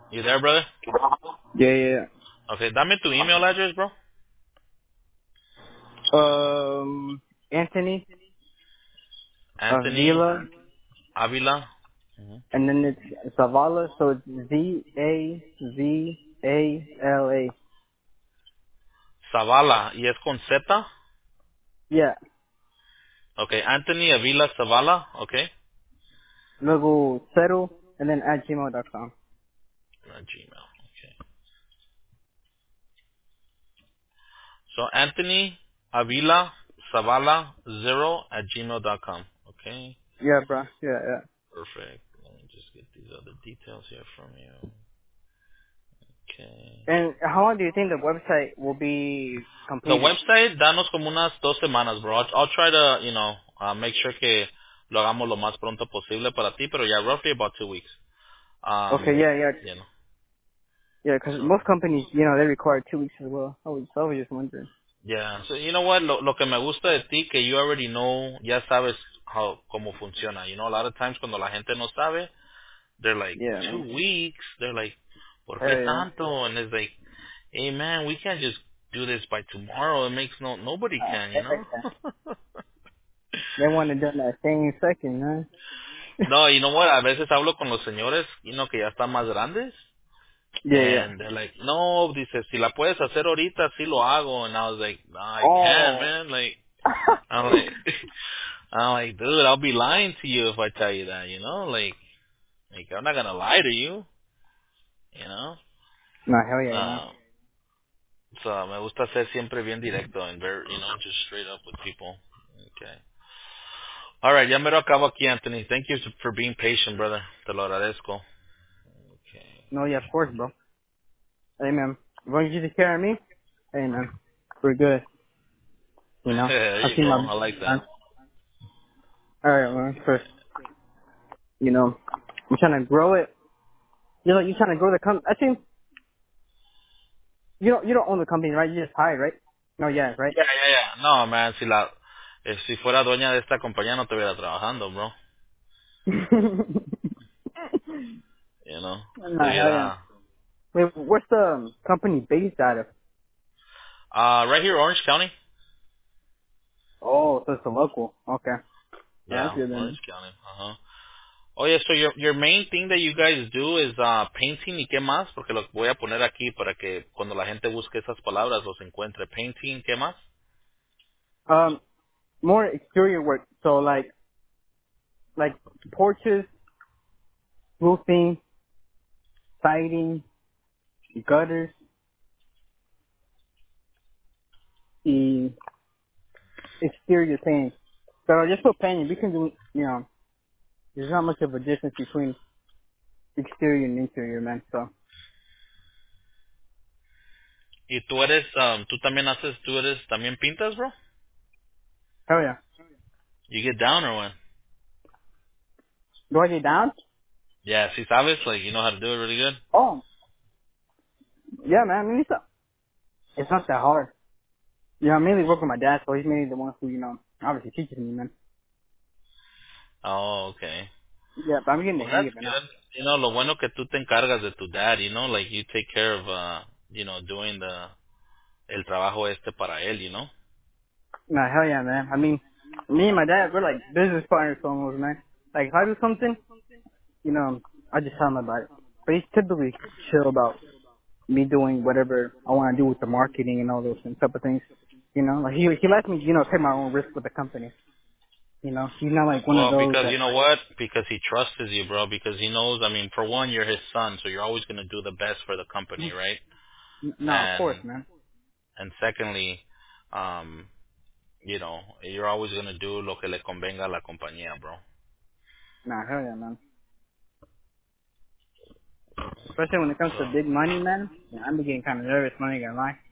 You there, brother? Yeah, yeah. Okay, dame tu email address, bro. Anthony Anthony Avila, Avila. and then it's Zavala, so it's Zavala. Zavala. ¿Y es con Z? Yeah. Okay, Anthony Avila Zavala. Okay. Luego cero, and then at gmail.com. Gmail. Okay. So Anthony Avila Zavala 0 at gmail.com. Okay. Yeah, bro. Yeah, yeah. Perfect. Let me just get these other details here from you. Okay. And how long do you think the website will be The completed? website, danos como unas 2 semanas, bro. I'll try to, make sure que lo hagamos lo más pronto posible para ti, pero yeah, roughly about 2 weeks. Okay, yeah, yeah. You know, Yeah, because so, most companies, they require 2 weeks as well. I was just wondering. yeah. So, you know what? Lo que me gusta de ti, que you already know, ya sabes cómo funciona. You know, a lot of times cuando la gente no sabe, they're like, Yeah, two man. weeks? They're like, ¿por qué Hell yeah. tanto? And it's like, hey man, we can't just do this by tomorrow. It makes nobody can, you know? Heck yeah. They want it done that same second, man. No, you know what? A veces hablo con los señores, que ya están más grandes. Yeah, yeah. And they're like, no, dice, si la puedes hacer ahorita, sí lo hago. And I was like, no, I can't, Oh. man. I'm like, I'm like, dude, I'll be lying to you if I tell you that, you know? Like I'm not gonna lie to you, you know? No, hell yeah, man. Uh, so me gusta ser siempre bien directo and very, just straight up with people. Okay. All right, ya me lo acabo aquí, Anthony. Thank you for being patient, brother. Te lo agradezco. Okay. No, yeah, of course, bro. Hey, man. As long as you take care of me, hey, man, we're good. There I you see go. my, I like that. alright, man, first, I'm trying to grow it. You're trying to grow the company. I think, you don't own the company, right? You just hired, right? No, yeah, right? Yeah, yeah, yeah. No, man, si fuera dueña de esta compañía no estuviera trabajando, bro. You know, No, hell yeah. estuviera Wait, what's the company based out of? right here, Orange County. Oh, so it's a local. Okay. Oh, that's Yeah, good Orange then. County. Oh yeah, so your main thing that you guys do is painting y qué más, porque lo voy a poner aquí para que cuando la gente busque esas palabras los encuentre. Painting, ¿qué más? More exterior work. So like porches, roofing, siding, gutters, the exterior painting. So just for painting, we can do, there's not much of a difference between exterior and interior, man. So, Y tú eres también pintas, bro? hell yeah. You get down or what? Do I get down? Yeah, si sabes, like you know how to do it really good. Oh, yeah, man. I mean, it's not that hard. I mainly work with my dad, so he's mainly the one who, obviously teaches me, man. Oh, okay. Yeah, but I'm getting the Well, hang that's of it now. good. Lo bueno que tú te encargas de tu dad, like you take care of, doing el trabajo este para él, No, hell yeah, man. I mean, me and my dad, we're like business partners almost, man. Like, if I do something, I just tell him about it. But he's typically chill about me doing whatever I want to do with the marketing and all those type of things. Like he lets me, take my own risk with the company. He's not like one of Well, those because you that know what? Because he trusts you, bro. Because he knows, I mean, for one, you're his son, so you're always going to do the best for the company, right? no, of course, And man. and secondly, you're always going to do lo que le convenga a la compañía, bro. Nah, hell yeah, man. Especially when it comes to So, big money, man. I'm getting kind of nervous, man. I ain't gonna lie.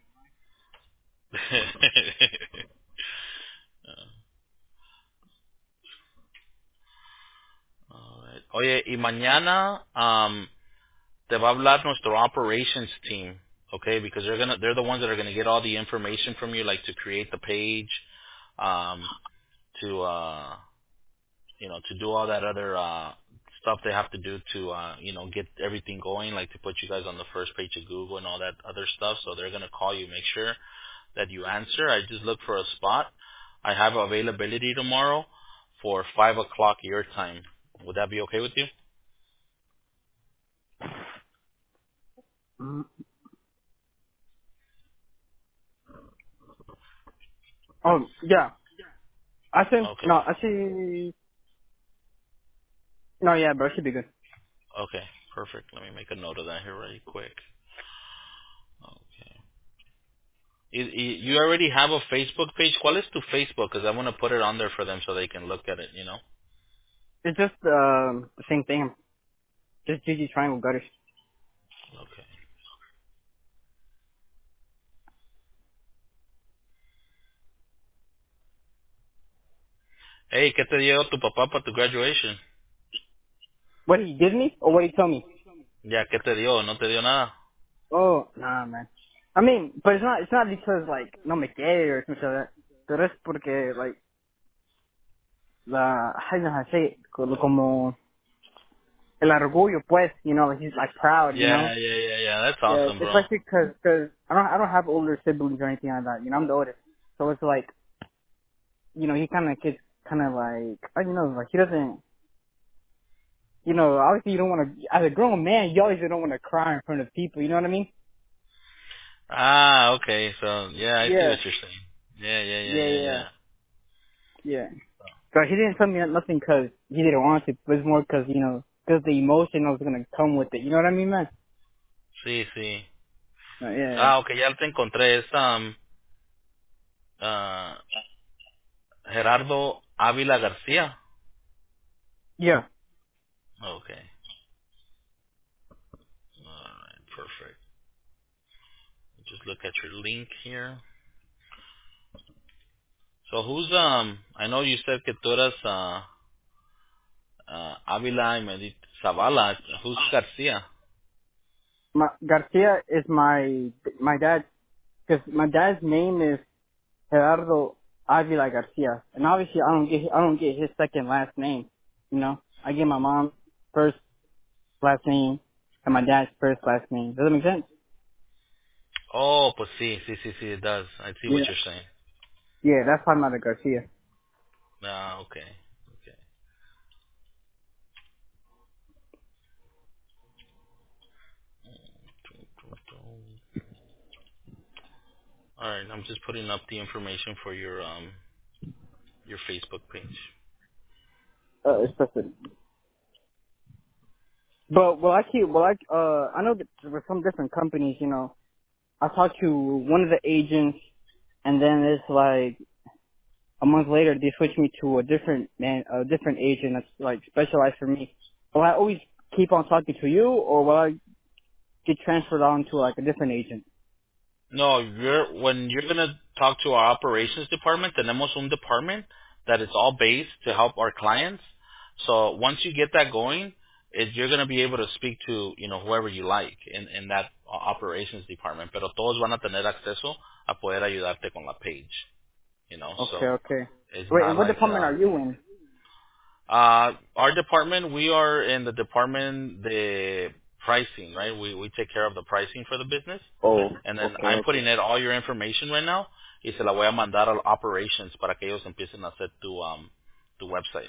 Alright. Oye, y mañana te va a hablar nuestro operations team, okay? Because they're the ones that are gonna get all the information from you, like to create the page, um, to to do all that other stuff they have to do to get everything going, like to put you guys on the first page of Google and all that other stuff. So they're gonna call you, make sure that you answer. I just look for a spot. I have availability tomorrow for 5 o'clock your time. Would that be okay with you? Mm. Oh yeah. I think Okay. no. Actually, no. Yeah, bro. It should be good. Okay. Perfect. Let me make a note of that here really quick. Okay. You already have a Facebook page. ¿Cuál es tu Facebook? Because I want to put it on there for them so they can look at it. It's just the same thing. Just GG Triangle Gutters. Okay. Hey, ¿qué te dio tu papá para tu graduation? What he give me or what he tell me? Ya, ¿qué te dio? ¿No te dio nada? Oh nah, man. I mean, but it's not because like no me quiere or something like that. Pero es porque like I don't know how to say it, como el orgullo, pues, like he's like proud, Yeah. That's Yeah, awesome, bro. especially cause I don't have older siblings or anything like that. I'm the oldest, so it's like he kind of gets kind of like I don't know, like he doesn't. Obviously you don't want to, as a grown man, you always don't want to cry in front of people. You know what I mean? Ah, okay. So, yeah, I see Yeah, what you're saying. yeah, yeah, Yeah. yeah. So he didn't tell me nothing because he didn't want to, but it's more because because the emotion was gonna come with it. You know what I mean, man? Sí. Yeah, Ah, okay, ya te encontré. Es ah, Gerardo Ávila García. yeah. Okay. All right, perfect. Just look at your link here. So who's I know you said que tú eras Ávila y me di Zavala. Who's García? Garcia is my dad, because my dad's name is Gerardo Avila Garcia, and obviously I don't get his second last name. I get my mom's first last name and my dad's first last name. Does that make sense? Oh, pues sí, it does. I see what Yeah. you're saying. Yeah, that's why I'm not a Garcia. Ah, okay. All right, I'm just putting up the information for your Facebook page. Especially. But I know that with some different companies, I talked to one of the agents, and then it's like a month later they switched me to a different agent that's like specialized for me. Will I always keep on talking to you, or will I get transferred on to like a different agent? No, when you're gonna talk to our operations department, tenemos un department that is all based to help our clients. So once you get that going, you're gonna be able to speak to whoever you like in that operations department. Pero todos van a tener acceso a poder ayudarte con la page. Okay, So okay. it's Wait, not and what like department are you in? our department. We are in the department the pricing, right? We take care of the pricing for the business. Oh, And then okay, I'm okay. putting in all your information right now y se la voy a mandar a operations para que ellos empiecen a hacer tu website.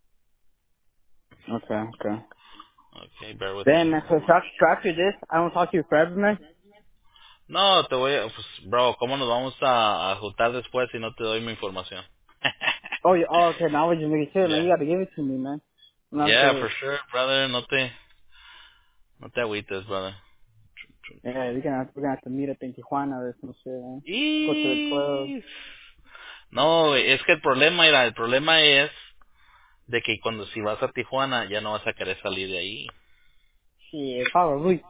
Okay, okay. Okay, bear with Damn, me man, here. so after this, I don't talk to you forever, man? No, pues, bro, ¿cómo nos vamos a juntar después si no te doy mi información? Oh, okay, now I was just making sure, man. Yeah. You gotta give it to me, man. No, Yeah, for sure, brother. No te agüites, brother. yeah, we're gonna have to meet up in Tijuana or some shit, man. Go to the club. Y... No, güey, es que el problema es de que cuando si vas a Tijuana ya no vas a querer salir de ahí. Shit, probably.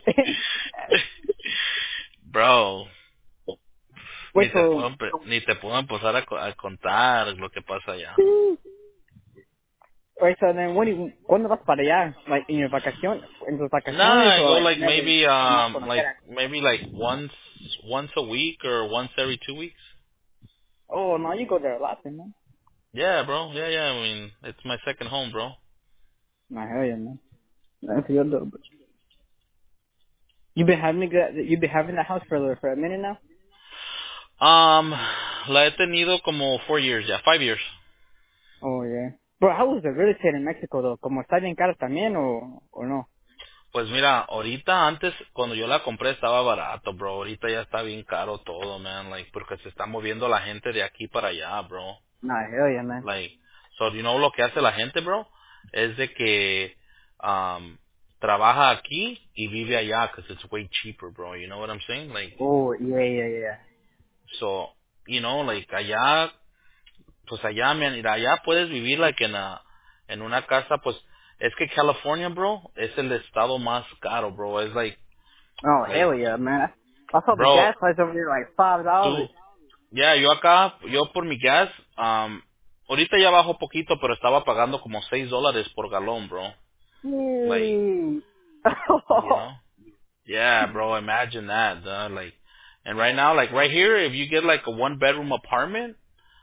Bro, Wait, so, ni te puedo empezar a contar lo que pasa allá. wait, so then ¿cuándo vas para allá? Like, en tus Nah, vacaciones I o go like like never? Nomás cuando quieras. maybe like once a week or once every 2 weeks. Oh, no, you go there a lot then, man. Yeah, bro. Yeah. I mean, it's my second home, bro. Nah, hell yeah, man. That's good though. But you've been having that house for a minute now. La he tenido como 4 years ya, 5 years. Oh yeah. Bro, how was the real estate in Mexico though? ¿Como está bien caro también o no? Pues mira, ahorita antes, cuando yo la compré estaba barato, bro. Ahorita ya está bien caro todo, man. Like, porque se está moviendo la gente de aquí para allá, bro. Nah, hell yeah, man. Like, so you know lo que hace la gente, bro, es de que trabaja aquí y vive allá because it's way cheaper, bro. You know what I'm saying? Like, Oh yeah, yeah, yeah. so, like allá, pues allá, man, mira, allá puedes vivir like en una casa, pues es que California, bro, es el estado más caro, bro. Es Oh like, hell yeah, man. I saw the bro, gas price over here like $5. tú, ya, yo acá, yo por mi gas, ahorita ya bajó poquito, pero estaba pagando como $6 por galón, bro. Like, Yay. you know? Yeah, bro, imagine that, duh. Like, and right now, like right here, if you get like a one-bedroom apartment,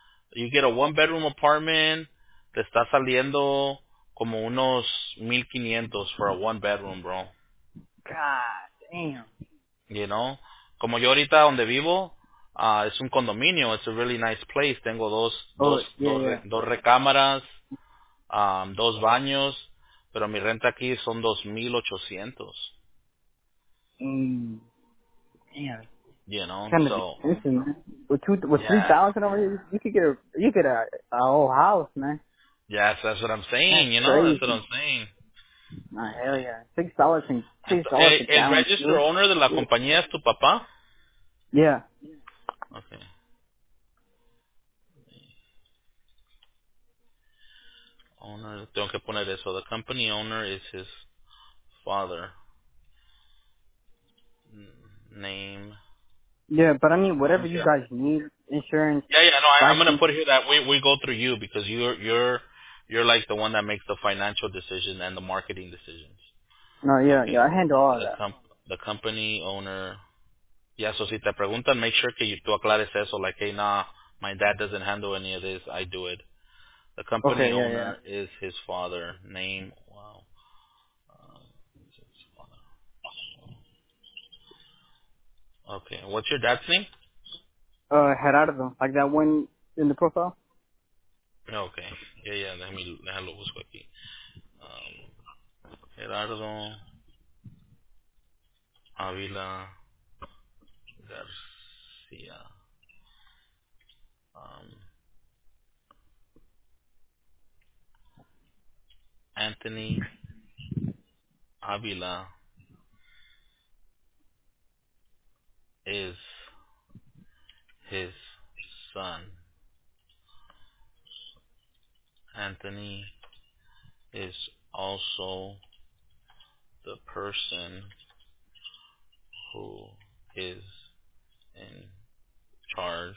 te está saliendo como unos 1,500 for a one bedroom, bro. God damn. You know? Como yo ahorita donde vivo, es un condominio, it's a really nice place. Tengo Oh yeah, yeah. dos recámaras, dos baños, pero mi renta aquí son 2,800. Mm, damn. You know? Kind of So, expensive, man. With three yeah. thousand over here, you could get a whole house, man. Yes, that's what I'm That's saying, you know? That's what I'm crazy. saying. Nah, hell yeah. $6 and $6 a El gallon register fuel. owner de la compañía es tu papá? Yeah. Okay. Owner, tengo que poner eso. The company owner is his father. Name. Yeah, but I mean, whatever you Okay. guys need, insurance, Yeah, no, I'm gonna license. put here that we go through you because you're like the one that makes the financial decision and the marketing decisions. No, yeah, Okay. yeah, I handle all of The that. the company owner. Yeah, so si te preguntan, make sure que tú aclares eso, like, hey, nah, my dad doesn't handle any of this, I do it. The company Okay, yeah, yeah. owner is his father. Name, wow. Is his father. Okay, what's your dad's name? Gerardo, like that one in the profile? Okay, yeah, déjalo busco aquí. Gerardo Avila Garcia. Um, Anthony Avila is his son. Anthony is also the person who is in charge.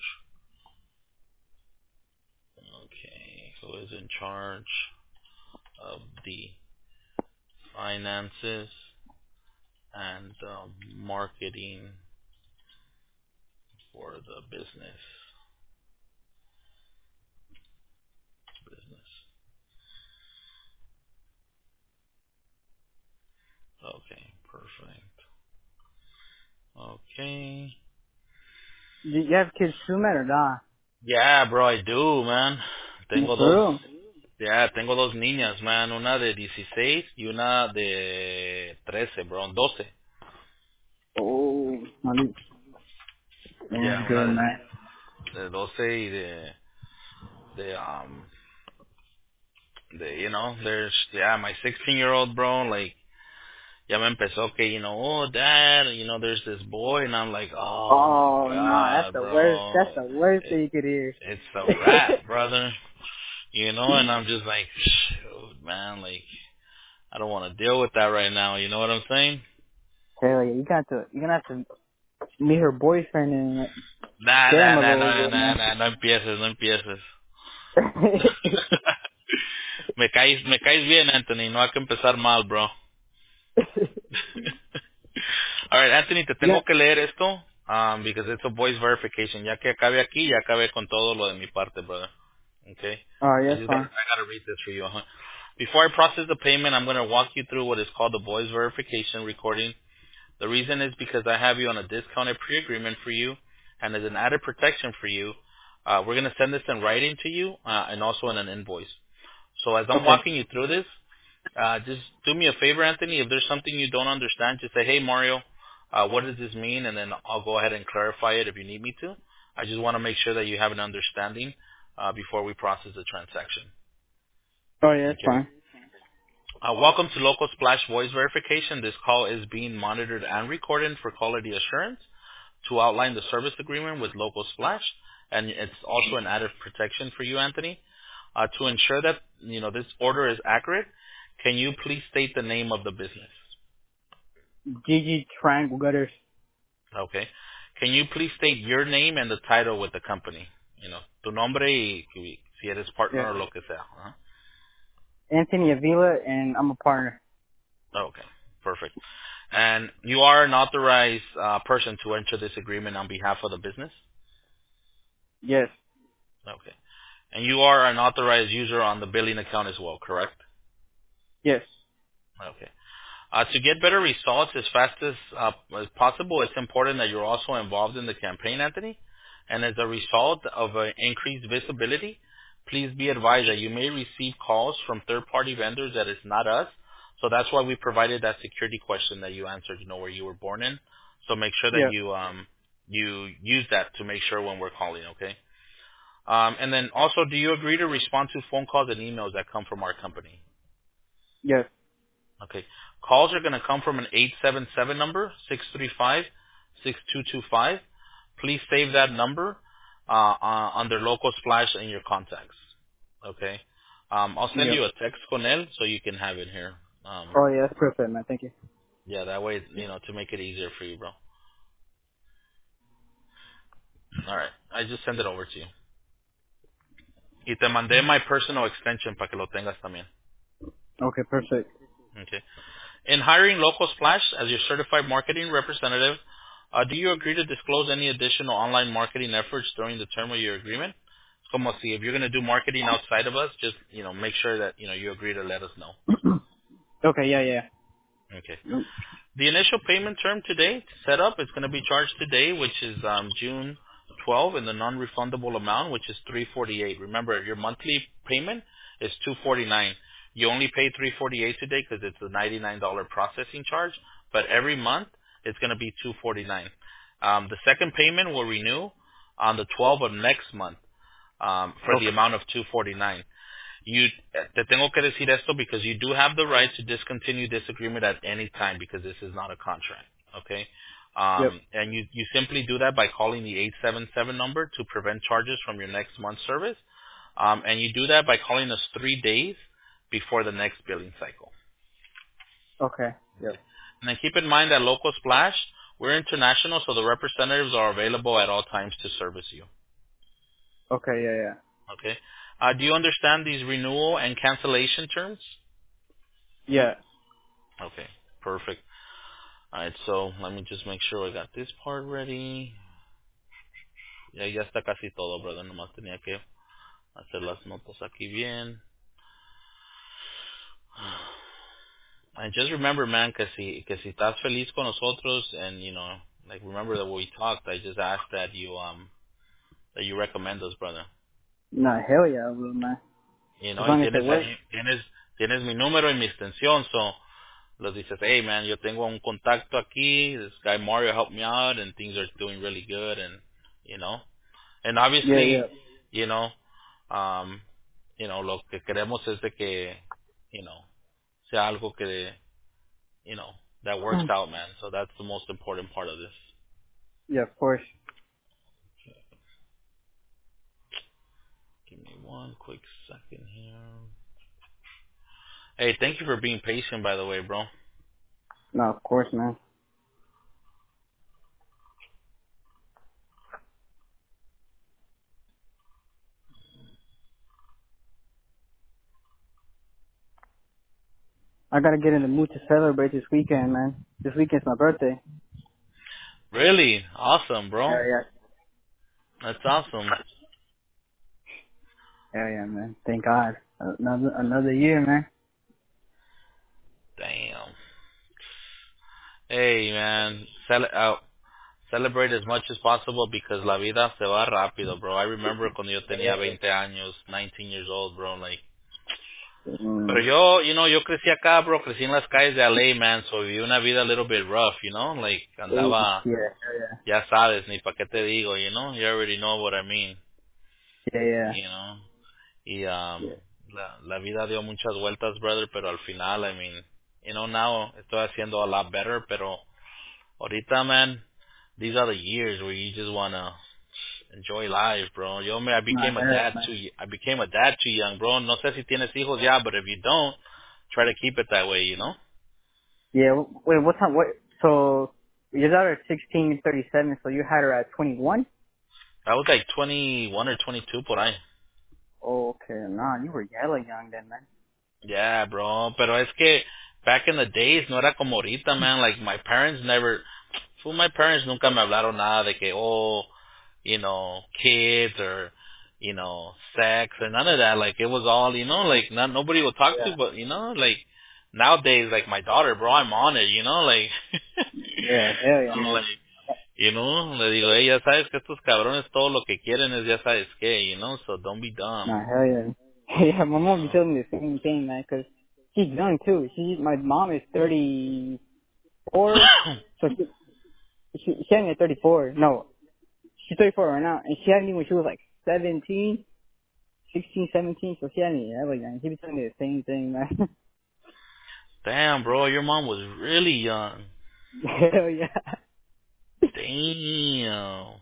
Okay, who is in charge of the finances and marketing for the business. Okay, perfect. Okay. You have kids too, man, or nah? Yeah, bro, I do, man. Tengo For dos. real? Yeah, tengo dos niñas, man. Una de 16 y una de 13, bro. 12. Oh, money. Yeah, Damn una good, man. de 12 y de there's my 16-year-old, bro, like ya me empezó que, oh, dad, there's this boy, and I'm like, oh my Oh, no, that's god, the worst. bro, That's the worst it, thing you could hear. it's a wrap, brother, and I'm just like, shoot, man, like, I don't want to deal with that right now, you know what I'm saying? Hell yeah, you're gonna have to meet her boyfriend and Nah, scare nah, him a nah, little no, bit, nah, man. nah, no empieces, no empieces. me caes bien, Anthony, no hay que empezar mal, bro. All right, Anthony, te yeah. tengo que leer esto because it's a voice verification. Ya que acabe aquí, ya acabé con todo lo de mi parte, brother. Okay. Oh, yeah, I it's just fine. I gotta read this for you. Before I process the payment, I'm going to walk you through what is called the voice verification recording. The reason is because I have you on a discounted pre-agreement for you, and as an added protection for you, we're going to send this in writing to you and also in an invoice. So as I'm Okay. walking you through this, just do me a favor, Anthony. If there's something you don't understand, just say, hey, Mario, what does this mean? And then I'll go ahead and clarify it if you need me to. I just want to make sure that you have an understanding before we process the transaction. Oh yeah, that's Okay. fine. Welcome to Local Splash Voice Verification. This call is being monitored and recorded for quality assurance to outline the service agreement with Local Splash, and it's also an added protection for you, Anthony. To ensure that this order is accurate, can you please state the name of the business? GG Triangle Gutters. Okay. Can you please state your name and the title with the company? Tu nombre y si eres partner Yeah. or lo que sea. Uh-huh. Anthony Avila, and I'm a partner. Okay. Perfect. And you are an authorized person to enter this agreement on behalf of the business? Yes. Okay. And you are an authorized user on the billing account as well, correct? Yes. Okay. To get better results as fast as possible, it's important that you're also involved in the campaign, Anthony. And as a result of increased visibility, please be advised that you may receive calls from third-party vendors that is not us. So that's why we provided that security question that you answered, where you were born in. So make sure that Yeah. you use that to make sure when we're calling, okay? And then also, do you agree to respond to phone calls and emails that come from our company? Yes. Okay. Calls are going to come from an 877 number, 635-6225. Please save that number under Local Splash in your contacts. Okay. I'll send Yeah. you a text con él so you can have it here. Oh yeah, that's perfect, man. Thank you. Yeah, that way, to make it easier for you, bro. All right. I just sent it over to you. Y te mandé my personal extension para que lo tengas también. Okay, perfect. Okay. In hiring Local Splash as your certified marketing representative, do you agree to disclose any additional online marketing efforts during the term of your agreement? Como si if you're going to do marketing outside of us, just make sure that you agree to let us know. Okay, yeah, yeah. Okay. Mm. The initial payment term today to set up is going to be charged today, which is June 12, and the non-refundable amount, which is 348. Remember, your monthly payment is 249. You only pay 348 today because it's a $99 processing charge, but every month it's going to be 249. The second payment will renew on the 12th of next month for the Okay. amount of 249. Te tengo que decir esto because you do have the right to discontinue this agreement at any time because this is not a contract. Okay? Yep. And you simply do that by calling the 877 number to prevent charges from your next month's service. And you do that by calling us 3 days before the next billing cycle. Okay. Okay? Yep. And then keep in mind that Local Splash, we're international, so the representatives are available at all times to service you. Okay, yeah, yeah. Okay? Do you understand these renewal and cancellation terms? Yeah. Okay, perfect. All right, so let me just make sure I got this part ready. Ya está casi todo, brother. Nomás tenía que hacer las notas aquí bien. And just remember, man, que si estás feliz con nosotros, and like remember that when we talked, I just asked that you recommend us, brother. No, hell yeah, I will, man. As Y long as it tienes works. ahí, tienes mi número y mi extensión, so los dices, hey man, yo tengo un contacto aquí. This guy Mario helped me out, and things are doing really good, and you know. And Yeah, obviously, yeah. you know, um, lo que queremos es de que, sea algo que, that works out, man. So that's the most important part of this. Yeah, of course. Give me one quick second here. Hey, thank you for being patient, by the way, bro. No, of course, man. I gotta get in the mood to celebrate this weekend, man. This weekend's my birthday. Really? Awesome, bro. Yeah, yeah. That's awesome. Yeah, yeah, man. Thank God. Another year, man. Hey, man, celebrate as much as possible because la vida se va rápido, bro. I remember cuando yo tenía Yeah. 20 años, 19 years old, bro, like. Pero Mm. yo, yo crecí acá, bro, crecí en las calles de LA, man, so viví una vida a little bit rough, like, Hey, andaba, yeah. Yeah. ya sabes, ni pa' qué te digo, you already know what I mean, Yeah. Yeah. you know, y, Yeah. la vida dio muchas vueltas, brother, pero al final, I mean, now estoy haciendo a lot better, pero ahorita, man, these are the years where you just wanna enjoy life, bro. I Nah, became a hell, dad man. I became a dad too young, bro. No sé si tienes hijos ya, but if you don't, try to keep it that way, Yeah. Wait. What time? What? So your daughter is 16, 37. So you had her at 21. I was like 21 or 22 por ahí. Oh, okay. Nah, you were hella young then, man. Yeah, bro. Pero es que back in the days no era como ahorita, man. Like my parents nunca me hablaron nada de que, kids or, sex or none of that. Like it was all, like nobody would talk to, Yeah. but like nowadays, like my daughter, bro, I'm on it, like, Yeah. Hell yeah, so man. like, le digo, hey, ya sabes que estos cabrones todo lo que quieren es ya sabes qué, so don't be dumb, Nah, hell yeah. Yeah, my mom be telling me the same thing, man, 'cause she's young too. My mom is 34, so she had me at 34. No, she's 34 right now, and she had me when she was like 17, 16, 17. So she had me hella young. She be telling me the same thing, man. Damn, bro, your mom was really young. Hell yeah. Damn.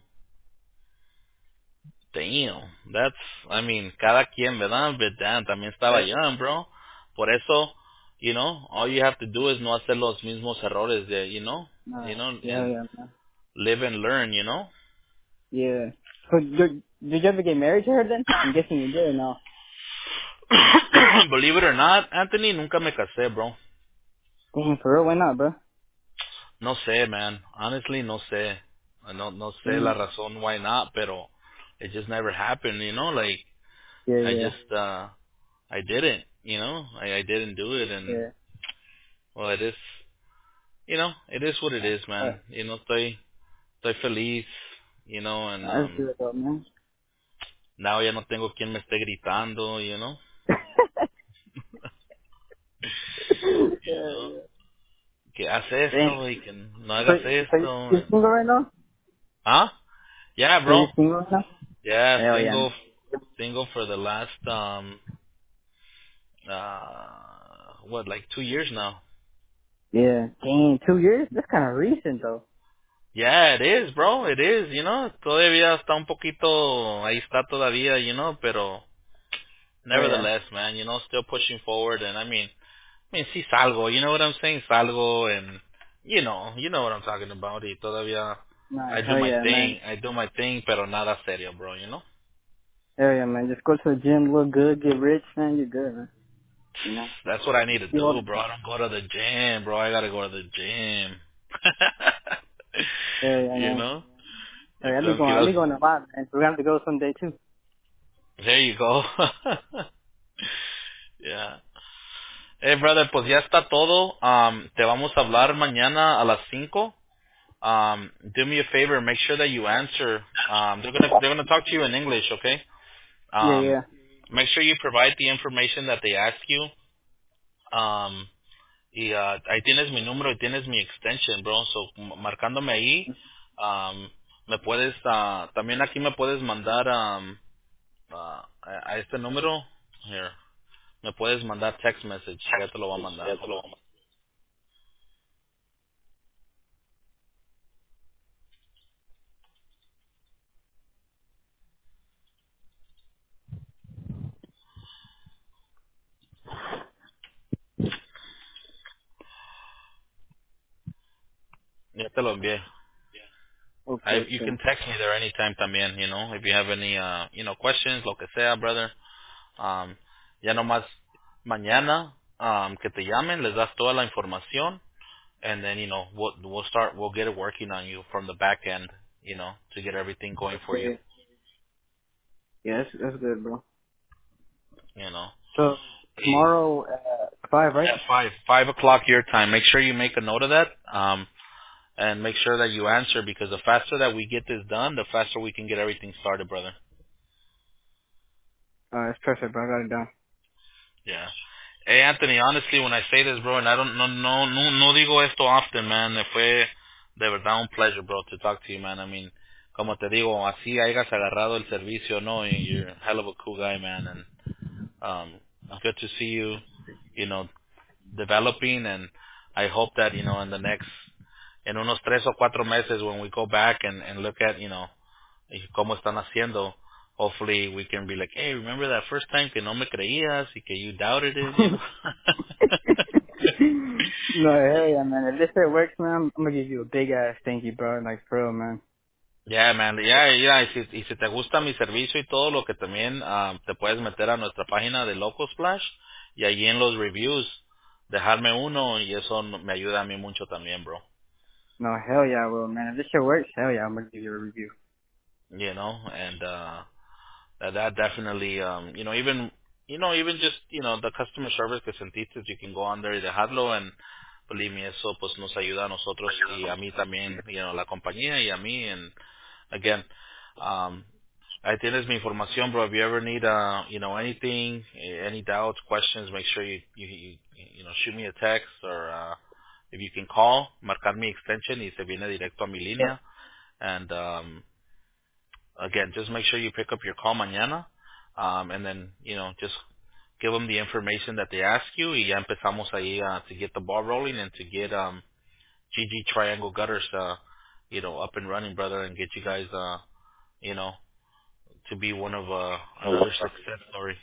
Damn. That's, I mean, cada quien, ¿verdad? But damn, también estaba Yeah. young, bro. Por eso, all you have to do is no hacer los mismos errores de, Nah, yeah, and yeah, man. live and learn. Yeah. So did you ever get married to her then? I'm guessing you did, no? Believe it or not, Anthony, nunca me casé, bro. Damn, for real? Why not, bro? No sé, man. Honestly, no sé. No sé la Mm. razón why not, pero it just never happened, like, Yeah, I yeah, just, I didn't, I didn't do it, and, yeah. well, it is what it is, man. Estoy feliz, and, That's good though, man. now ya no tengo quien me esté gritando, you Yeah, know, yeah. que haz Damn. esto y que no So, hagas so esto, you're single right now? huh? Yeah, So bro. you're single right now? Yeah, Hell yeah. single for the last, like 2 years now. Yeah. Dang, 2 years? That's kind of recent though. Yeah, it is, bro. It is, todavía está un poquito, ahí está todavía, pero Oh yeah. nevertheless, man, still pushing forward, and I mean, sí salgo, you know what I'm saying? Salgo, and you know what I'm talking about, y todavía Nah, I do hell my yeah, man. thing, pero nada serio, bro. Hell yeah, man. Just go to the gym, look good, get rich, man. You're good, man. You know? That's what I need to You do, know? bro. I don't go to the gym, bro. I gotta go to the gym. Hell yeah, you man. know? Hell Yo yeah, tengo que ir I al... be going a lot, man. We're gonna have to go someday too. There you go. Yeah. Hey, brother, pues ya está todo. Te vamos a hablar mañana a las 5. Do me a favor, make sure that you answer. They're gonna talk to you in English, okay? Yeah, Um, yeah. make sure you provide the information that they ask you. Y ahí tienes mi número y tienes mi extension, bro. So, marcándome ahí, me puedes, también aquí me puedes mandar a este número. Here, me puedes mandar text message. Ya te lo voy a mandar. Ya te lo envié. Okay, You okay. can text me there anytime también, if you have any, questions, lo que sea, brother. Um, ya nomás mañana, que te llamen, les das toda la información. And then we'll get it working on you from the back end, to get everything going for you. Okay. Yeah, that's good, bro. You know, So tomorrow at 5, right? at 5 o'clock your time. Make sure you make a note of that. and make sure that you answer, because the faster that we get this done, the faster we can get everything started, brother. It's perfect, bro. I got it done. Yeah. Hey, Anthony, honestly, when I say this, bro, and I don't, no digo esto often, man, fue de verdad un pleasure, bro, to talk to you, man. I mean, como te digo, así hayas agarrado el servicio, no, you're a hell of a cool guy, man, and I'm good to see you, you know, developing, and I hope that, you know, in the next, en unos 3 o 4 meses, when we go back and look at, you know, cómo están haciendo, hopefully we can be like, hey, remember that first time que no me creías y que you doubted it, you know? No, hell yeah, man. If this shit works, man, I'm gonna give you a big ass thank you, bro. Like, for real, man. Yeah, man, yeah, y si te gusta mi servicio y todo, lo que también te puedes meter a nuestra página de Loco Splash y allí en los reviews dejarme uno, y eso me ayuda a mí mucho también, bro. No, hell yeah, I will, man. If this shit works, hell yeah, I'm gonna give you a review. You know, and that definitely, even just, the customer service que sentiste, you can go on there y dejarlo, and believe me, eso pues nos ayuda a nosotros y a mí también, la compañía y a mí, and again, um, ahí tienes mi información, bro. If you ever need, anything, any doubts, questions, make sure you shoot me a text, or if you can call, marcar mi extension y se viene directo a mi Yep. línea, and again, just make sure you pick up your call mañana, and then, just give them the information that they ask you, y ya empezamos ahí to get the ball rolling, and to get GG Triangle Gutters, up and running, brother, and get you guys, you know, to be one of another success story.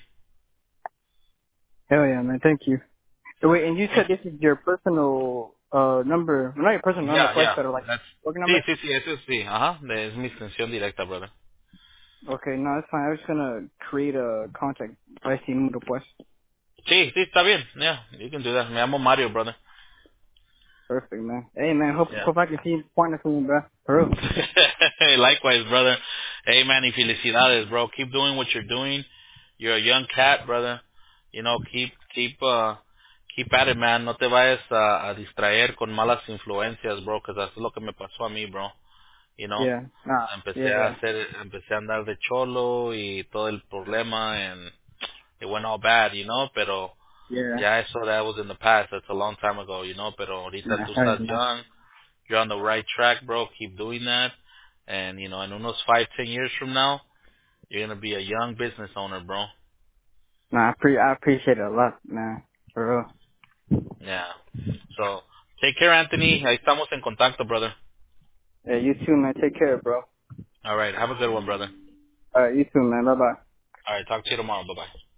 Hell yeah, man. Thank you. So wait, and you said Thank this is your personal number, well, not your personal you. number, Yeah, Quest, yeah. but like That's work sí, number? sí, sí, eso sí. Ajá, es mi extensión directa, brother. Okay, no, that's fine. I was just gonna create a contact. I see número, pues. Sí, sí, está bien. Yeah, you can do that. Me llamo Mario, brother. Perfect, man. Hey, man, Yeah. hope I can see you partner soon, bro. For real. Likewise, brother. Hey, man, y felicidades, bro. Keep doing what you're doing. You're a young cat, brother. Keep at it, man. No te vayas a distraer con malas influencias, bro, because that's lo que me pasó a mí, bro. You know, Yeah. Nah. Yeah, yeah. empecé a andar de cholo y todo el problema, and it went all bad, pero Yeah. ya eso, that was in the past. That's a long time ago, pero ahorita Nah, tú hell estás yeah. young. You're on the right track, bro. Keep doing that. And, in unos 5, 10 years from now, you're going to be a young business owner, bro. Nah, I appreciate it a lot, man. For real. Yeah. So, take care, Anthony. Ahí estamos en contacto, brother. Yeah, you too, man. Take care, bro. All right. Have a good one, brother. Alright, you too, man. Bye bye. All right. Talk to you tomorrow. Bye-bye.